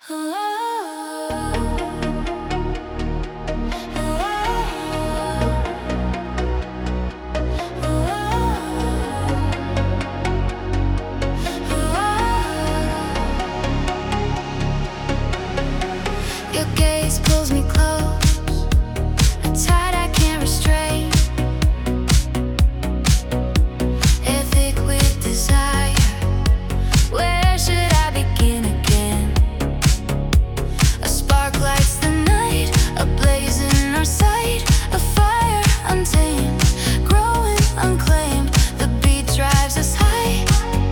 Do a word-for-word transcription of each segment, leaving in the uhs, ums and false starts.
Your gaze pulls me close, a tide I can't restrain. Epic with desire, where should I begin again? A spark lights the night, a blaze in our sight, a fire untamed, growing unclaimed. The beat drives us high,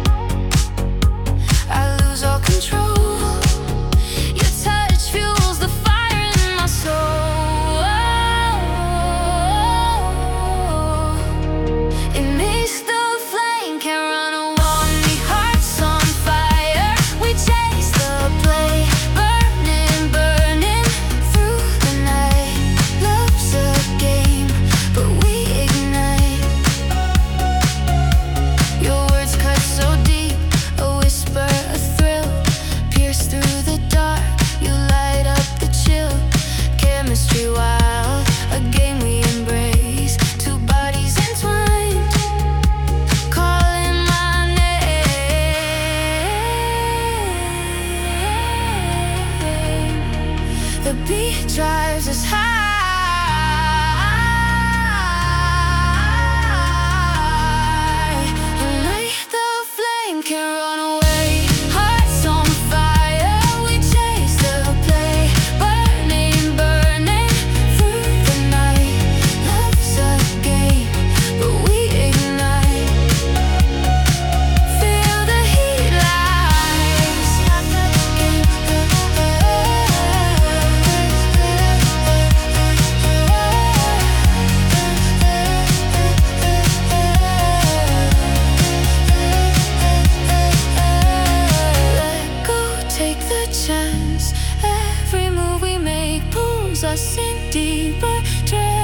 I lose all control. Your touch fuels the fire in my soul. It makes the flame can't run a warm, hearts on fire. We chase the play, burning, burning through the night. Love's a game, but we ignite. Your words cut so deep, a whisper, a thrill, pierce through the dark. You light up the chill, chemistry wild, a game we embrace. Two bodies entwined, calling my name. The beat drives us high, and like the flame can't run away. Hearts on fire, we chase the play, burning, burning through the night. Love's a game, but we ignite. Feel the heat rise. Let go, take the chance. Every move we make pulls us in deeper.